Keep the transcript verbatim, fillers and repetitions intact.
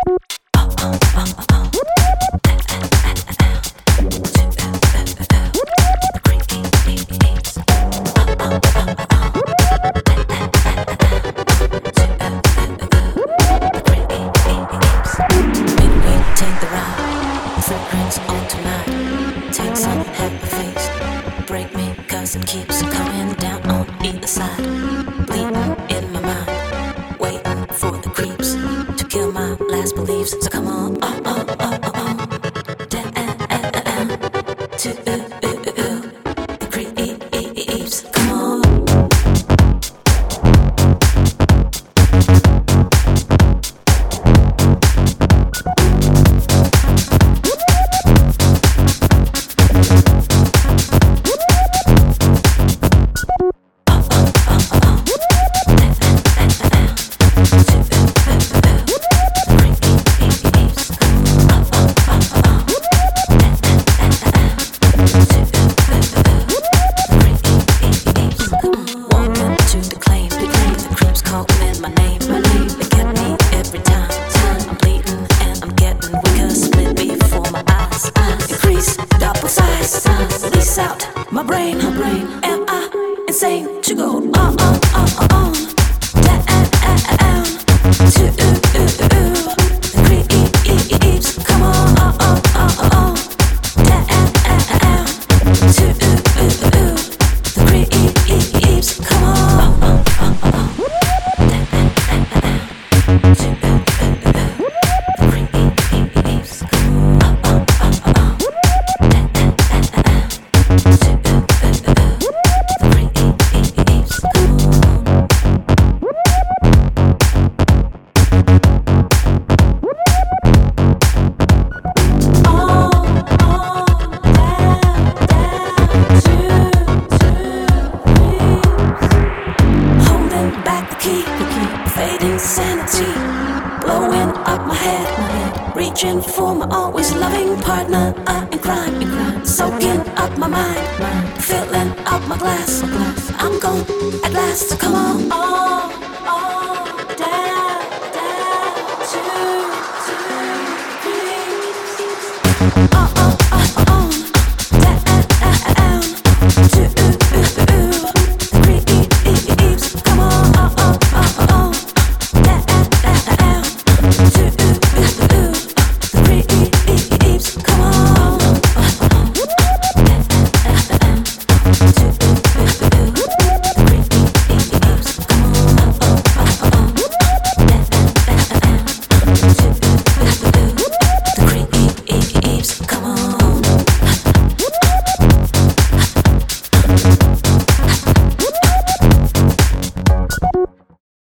It keeps coming down on either side, bleeding in my mind, waiting for the creeps to kill my last beliefs. So come on, oh, oh, oh, oh, oh. Down to the creeps. Come on. Out my brain, my brain. Am I insane to go on, on, on, on? Down to the creeps. Come on, on, on, on, on. Down to the creeps. Come on, on, on, on, on. Down to the creeps. Sanity blowing up my head, reaching for my always loving partner uh, in crime, in crime, soaking up my mind, filling up my glass. I'm gone at last. So come on, oh.